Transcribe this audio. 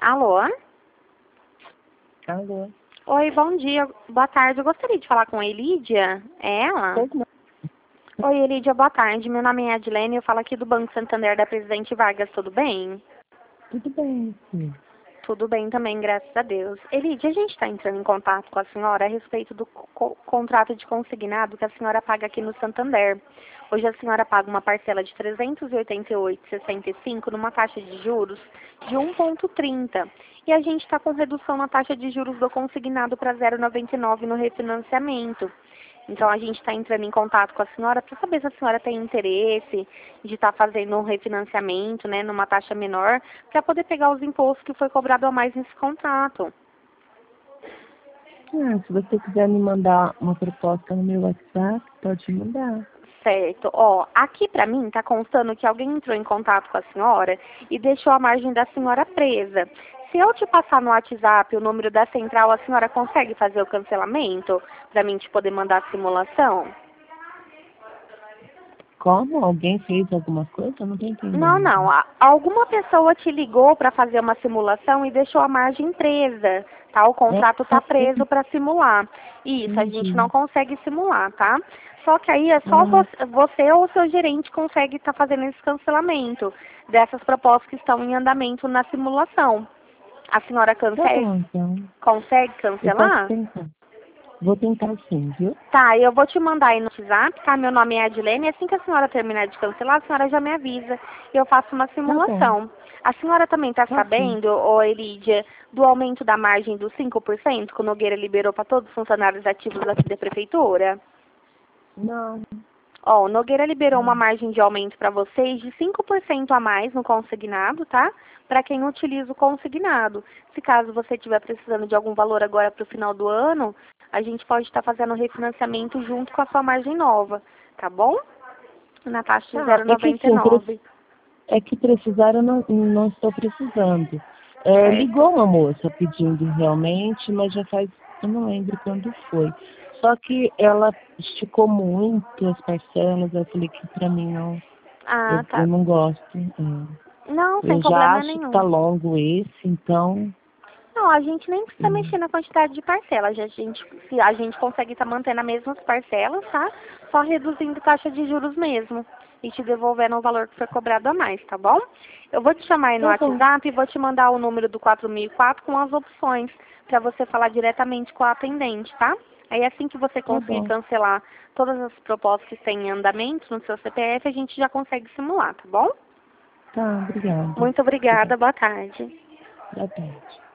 Alô? Alô? Oi, bom dia. Boa tarde. Eu gostaria de falar com a Elídia. É ela? Pois não. Oi, Elídia, boa tarde. Meu nome é Adilene, eu falo aqui do Banco Santander da Presidente Vargas. Tudo bem? Tudo bem, sim. Tudo bem também, graças a Deus. Elídia, a gente está entrando em contato com a senhora a respeito do contrato de consignado que a senhora paga aqui no Santander. Hoje a senhora paga uma parcela de R$ 388,65 numa taxa de juros de 1,30. E a gente está com redução na taxa de juros do consignado para 0,99 no refinanciamento. Então, a gente está entrando em contato com a senhora para saber se a senhora tem interesse de estar fazendo um refinanciamento, né, numa taxa menor, para poder pegar os impostos que foi cobrado a mais nesse contrato. Se você quiser me mandar uma proposta no meu WhatsApp, pode mandar. Certo. Ó, aqui para mim está constando que alguém entrou em contato com a senhora e deixou a margem da senhora presa. Se eu te passar no WhatsApp o número da central, a senhora consegue fazer o cancelamento para mim te poder mandar a simulação? Como? Alguém fez alguma coisa? Eu não estou Não, entendendo. não. Alguma pessoa te ligou para fazer uma simulação e deixou a margem presa, tá? O contrato está preso para simular. Isso, a gente Entendi. não consegue simular, tá? Só que aí é só Ah, você ou o seu gerente consegue estar fazendo esse cancelamento dessas propostas que estão em andamento na simulação. A senhora tá bom, então. consegue Eu posso cancelar? tentar. Vou tentar sim, viu? Tá, eu vou te mandar aí no WhatsApp, tá? Meu nome é Adilene. Assim que a senhora terminar de cancelar, a senhora já me avisa. E eu faço uma Tá bom. simulação. A senhora também está Ok. sabendo, ô Elídia, do aumento da margem dos 5% que o Nogueira liberou para todos os funcionários ativos aqui da prefeitura? Não. Ó, o Nogueira liberou uma Não. margem de aumento para vocês de 5% a mais no consignado, tá? Para quem utiliza o consignado. Se caso você estiver precisando de algum valor agora para o final do ano, a gente pode estar fazendo o refinanciamento junto com a sua margem nova, tá bom? Na taxa de Tá, é que sim, 0,99. é que precisar eu não estou precisando. Certo. Ligou uma moça pedindo realmente, mas já faz, eu não lembro quando foi. Só que ela esticou muito as parcelas, eu falei que pra mim não, Ah, eu tá. não gosto. Não, sem Eu já problema acho que tá nenhum. longo esse, então. Não, a gente nem precisa hum, mexer na quantidade de parcelas. Se a gente consegue estar mantendo as mesmas parcelas, tá? Só reduzindo taxa de juros mesmo. E te devolvendo o valor que foi cobrado a mais, tá bom? Eu vou te chamar aí no Tá bom, WhatsApp e vou te mandar o número do 4004 com as opções para você falar diretamente com a atendente, tá? Aí assim que você tá conseguir bom. cancelar todas as propostas que têm em andamento no seu CPF, a gente já consegue simular, tá bom? Tá, obrigada. Muito obrigada, Obrigada. boa tarde. Boa tarde.